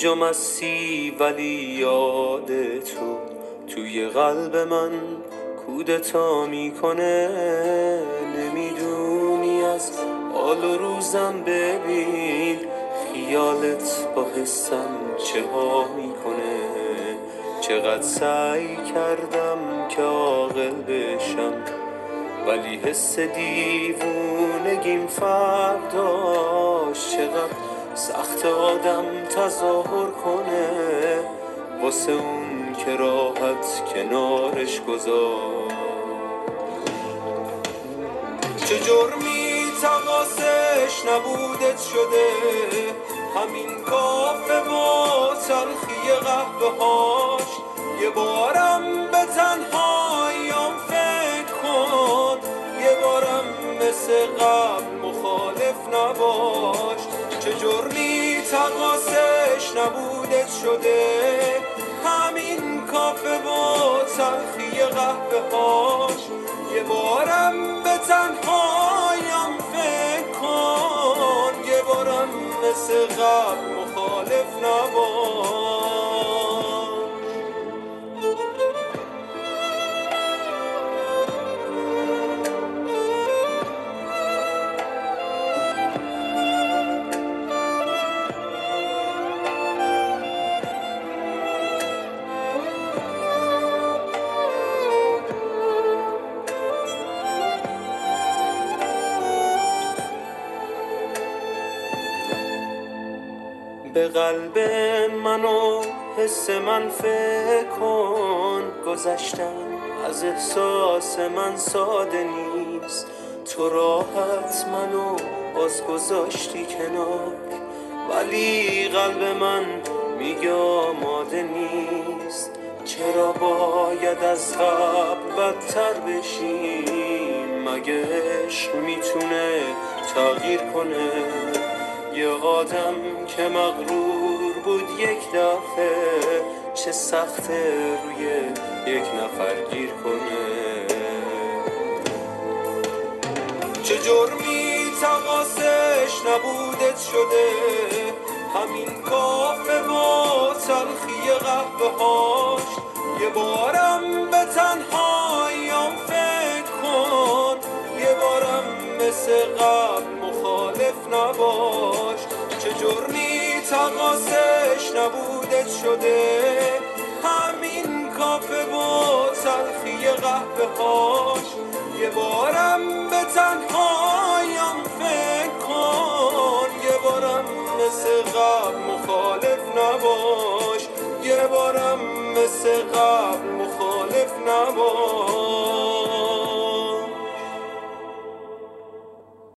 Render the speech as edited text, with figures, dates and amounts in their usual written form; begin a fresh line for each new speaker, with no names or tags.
گیجم مستی ولی یاد تو توی قلب من کودتا میکنه. نمیدونی از حال و روزم ببین خیالت با حسم چه ها میکنه. چقدر سعی کردم که عاقل بشم ولی حس دیوونگیم فرق داشت. چقدر سخت آدم تظاهر کنه واسه اون که راحت کنارش گذاشت. چه جرمی تقاصش نبودت شده همین کافه با تلخی قهوه‌هاش. یه بارم به تنهاییام فکر کن، یه بارم مثل قبل مخالف نباش. چه جرمی تقاصش نبودت شده همین کافه با تلخی قهوه‌هاش. یه بارم به تنهاییام فکر کن، یه بارم مثل قبل مخالف نباش. به قلب من و حس من فکر کن، گذشتن از احساس من ساده نیست. تو راحت منو باز گذاشتی کنار ولی قلب من میگه آماده نیست. چرا باید از قبل بدتر بشیم؟ مگه عشق میتونه تغییر کنه؟ یه آدم که مغرور بود یک دفعه چه سخته روی یک نفر گیر کنه. چه جرمی تقاصش نبودت شده همین کافه با تلخی قهوه‌هاش. یه بارم به تنهاییام فکر کن، یه بارم مثل قبل مخالف نباش. چه جرمی تقاصش نبودت شده همین کافه با تلخی قهوه‌هاش. یه بارم به تنهاییام فکر کن، یه بارم مثل قبل مخالف نباش. یه بارم مثل قبل مخالف نباش.